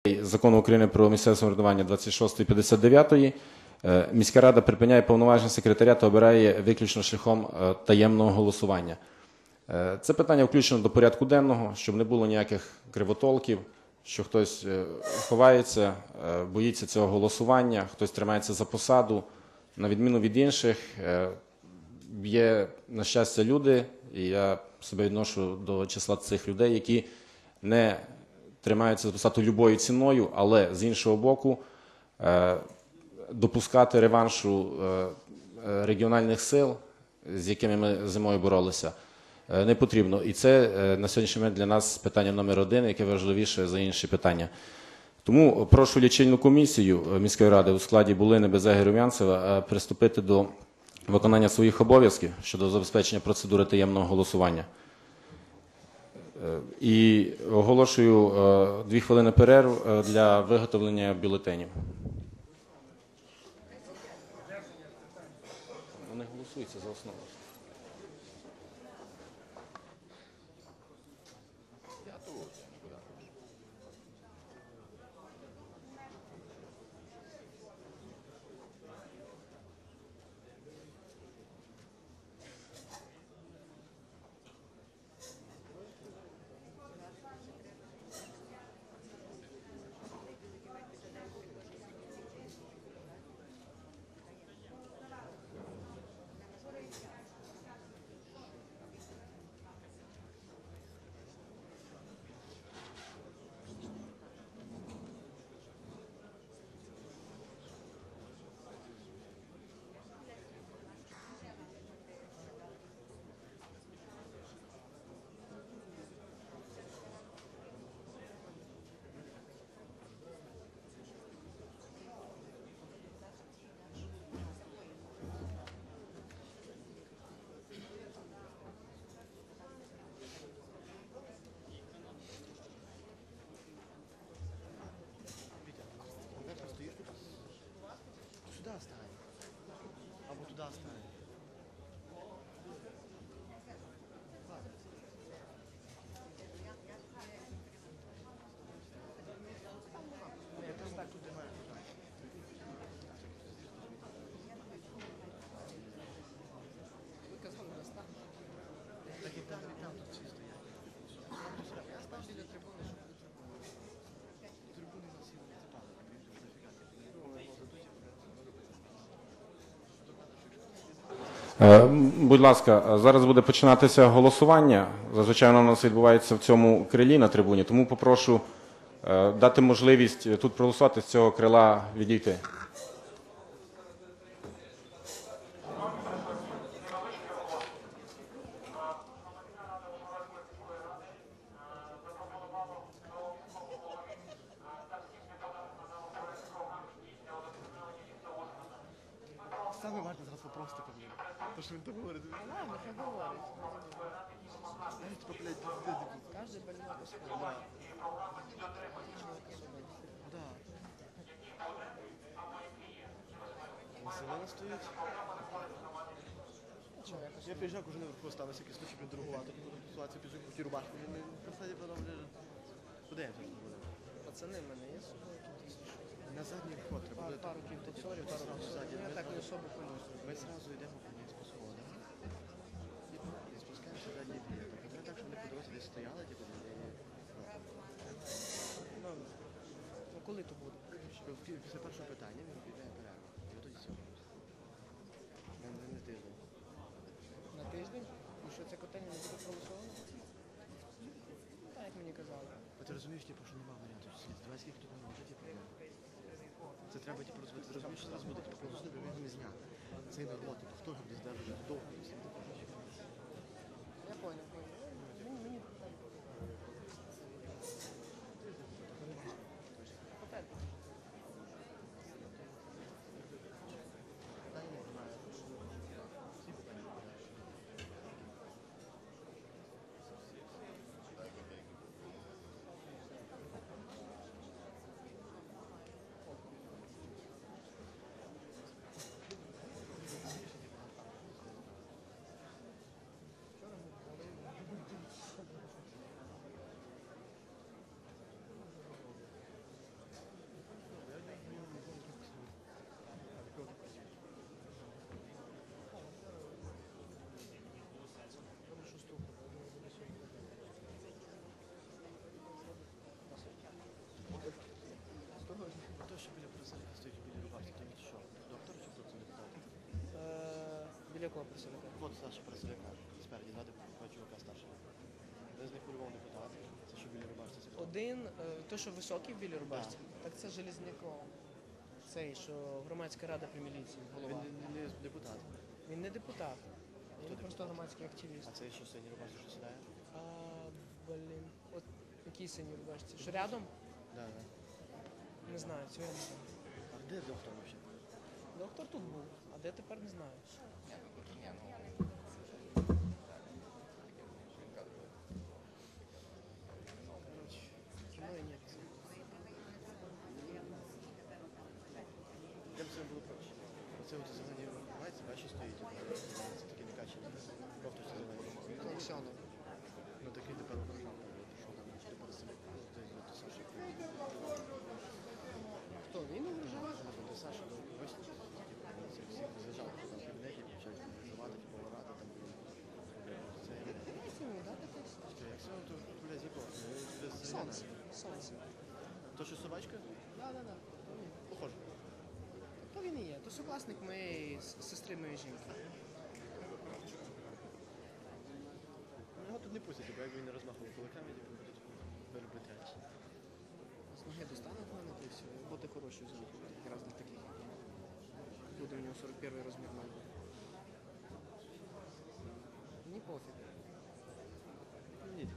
Закону України про місцеве самоврядування 26 і 59 міська рада припиняє повноваження секретаря та обирає виключно шляхом таємного голосування. Це питання включено до порядку денного, щоб не було ніяких кривотолків, що хтось ховається, боїться цього голосування, хтось тримається за посаду. На відміну від інших, є, на щастя, люди, і я себе відношу до числа цих людей, які не тримаються за посаду любою ціною, але з іншого боку допускати реваншу регіональних сил, з якими ми зимою боролися, не потрібно. І це на сьогоднішній момент для нас питання номер один, яке важливіше за інші питання. Тому прошу лічильну комісію міської ради у складі Булини, Безеги, Румянцева приступити до виконання своїх обов'язків щодо забезпечення процедури таємного голосування. І оголошую 2 хвилини перерву для виготовлення бюлетенів. Вони голосуються за основу. Будь ласка, зараз буде починатися голосування. Зазвичай воно у нас відбувається в цьому крилі на трибуні, тому попрошу дати можливість тут проголосувати, з цього крила відійти. Саме важне зараз попросити, блін. То, що він так говорить. Ладно, хай говорить. Навіть, типа, блядь, Каждый больной по-своему. Да. Василина стоїть. Я приїжджав, кожен наверху став на всякий случай піддорогувати, буду ситуацію піжу по ті рубашку. Він посаді потім, блядь, подивимося, що буде. Пацаны, в мене є з собою якісь? На задній вход треба буде. Пару кінтоцорів, пару кінтоцорів. Я так не особо понял. Ми зразу йдемо вниз по сходах. І спускаємося задній двір. Так, так, щоб не по дорозі десь стояли, типу, Ну, коли то буде? після першого питання він піде перерву. І от тоді сьогодні. Не тиждень. На тиждень? І що це котельня не буде проголосовано? Так, як мені казали. Бо ти розумієш, типу, що немає варіантів. Давай скільки тут не може, типу, це треба, типу, розвити. Ти розумієш, що зараз буде, типу, проголосувати, бо його не зняти. Цей народ, типу, хто його буде здержувати довго, і всі таке. Я понял. Мені так. якого представника? От Саша Працівника, спереді, ззаду чувака старшого. Один з них по-любому депутат, це що біля рубашці. Це хто? Один, той, що високий в білій рубашці, так це Железняков. Цей, що громадська рада при міліції, голова. Він не депутат. Він не депутат. Він просто громадський активіст. А цей що синій рубашці, що сідає? А, блін, от який синій рубашці? Що рядом? Да, да. Не знаю, цього я не знаю. А де доктор взагалі? Доктор тут був, а де тепер не знаю. Коротше, кіно і ніяк. Я б це було проще. Оце от зелені мається, бачиш, стоїть. Це такі накачані. Кофточці зелені. Олексіонов. Ну такий тепер прийшов, що там, чи тепер це Саша. Хто? Він угрожав? Це Саша, ну, ось, це всіх заїжджав, що там в кабінеті, почали завадити, повирати, там, це, Як йому дати якось? як це, то, блядь, якого? Без Сонце. Сонце. То, що собачка? Да. Похоже. То він і є. То сукласник моєї сестри моєї жінки. Ну, його тут не пустять, бо якби він не розмахував кулаками, типу, будуть виробити. З ноги достануть мене, то і все. Боти хороші взяли. Якраз для таких. Буде у нього 41 розмір ноги. Мені пофіг. Ні.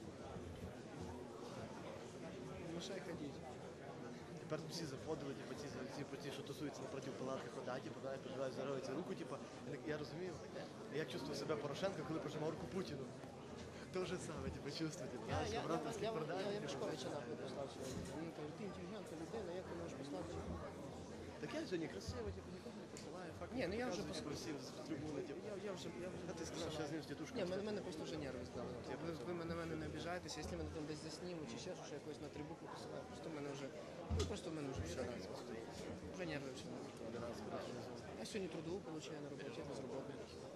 Мішай ходіть. Тепер тут всі заходили, типу, ті, що тусуються напроти палатки хода, типу, проживають, здороваються руку, типу, я розумію, як чувствую себе Порошенко, коли пожимав руку Путіну. То же саме, типу, чувствуєте. Я Ляшковича нахуй послав сьогодні. Він каже, ти інтелігентна людина, як ти можеш послати? Так я сьогодні красиво, типу, нікого не посилаю. Факт, Ні, ну я вже просив з трибуни, типу. Я вже А ти сказав, що я з ним з тітушкою. Ні, мене просто вже нерви здали. Ви мене не обіжаєтеся, якщо мене там десь заснімуть чи ще що якось на трибуку посилаю, просто в мене вже, вже все. Вже нерви вже. Я сьогодні трудову получаю на роботі, я без роботи.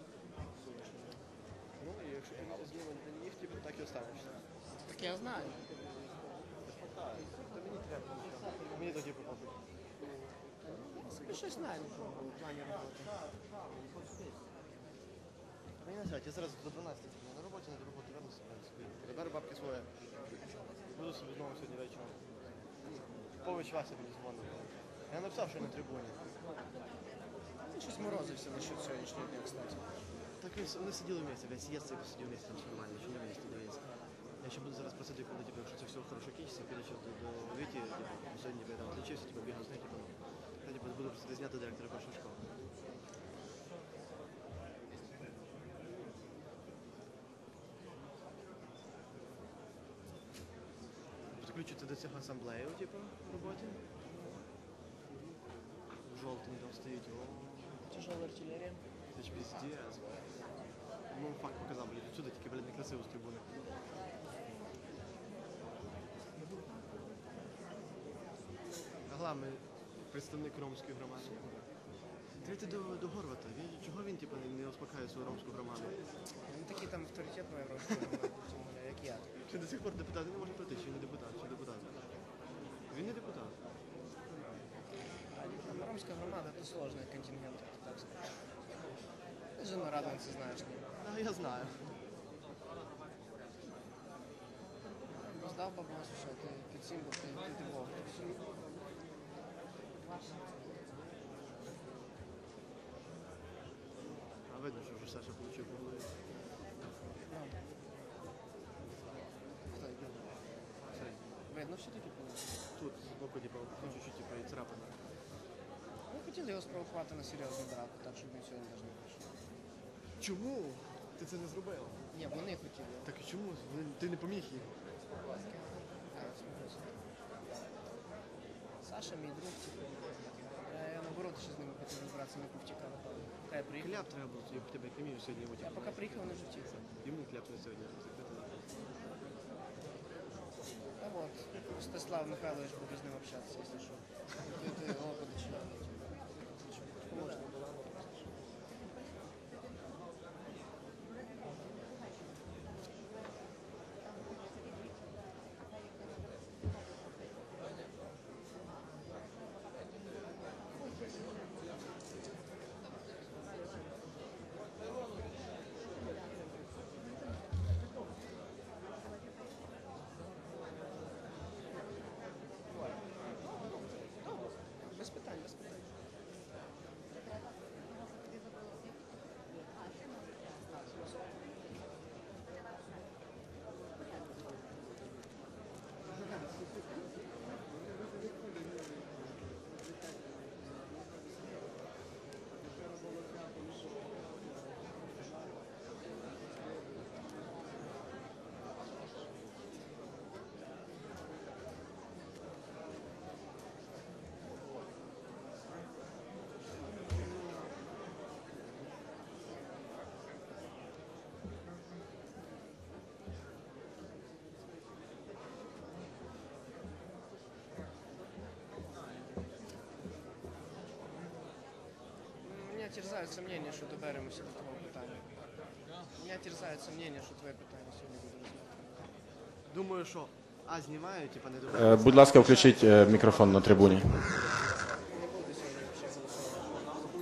Ну, і якщо ти не зніме на них, типу, так і останешся. Так я знаю. То мені треба. Мені тоді попробуй. Собі щось знаю в плані роботи. Мені не знаю, я зараз до 12 на роботі, на роботу вернуся. Заберу бабки своє. Буду собі знову сьогодні вечором. Пович Вася мені дзвонив. Я написав, що на трибуні. Він щось морозився насчет сьогоднішнього дня, кстати. Так вони сиділи вместе, весь съезд сидів вместе, там все нормально, що не вместе, дивіться. Я ще буду зараз просити, коли, типу, якщо це все хорошо кінчиться, піду ще до Віті, сьогодні я там відлічився, типу, бігав з нею, типу, я, типу, буду просити зняти директора першої школи. Підключити до цього асамблею, типу, в роботі. Жовтий там стоїть, о, Тяжела артилерія. це ж пиздец. Ну, факт показав, блядь, отсюда тільки, блядь, некрасиво з трибуни. Главний представник ромської громади. Трити до Горвата. Чого він, типу, не успокаює свою ромську громаду? Він такий там авторитет моя гроші, як я. Чи до сих пор депутат не може пройти, чи не депутат, чи депутат? Він не депутат. Ромська громада – це сложний контингент, так сказати. Ти же на Радонці знаєш, ні? А, я знаю. Здав бабусу, що ти під символ, ти Бог. А видно, що вже Саша получив по голові. Хто йде? Цей. Видно все-таки по ньому. Тут, збоку, типу, чуть-чуть, типу, і царапина. Ми хотіли його спровокувати на серйозну драку, так, щоб він сьогодні навіть не прийшов. Чому? Ти це не зробив? Ні, вони хотіли. Так і чому? Ти не поміг їм. Саша, мій друг, типу. Я наоборот ще з ними хотів розбиратися, не повтікав. Хай приїхав. Кляп треба було, я б тебе камію сьогодні Я утік. поки приїхав, вони вже втікли. Йому кляп на сьогодні. А вот, Ростислав Михайлович буде з ним общатися, якщо що. Ти його подачав. Можна було. Мене терзають сумніння, що доберемося до того питання. Мене терзають сумніння, що твоє питання сьогодні буде розглянуто. Думаю, що знімаю, типа не добре. Будь ласка, включіть мікрофон на трибуні.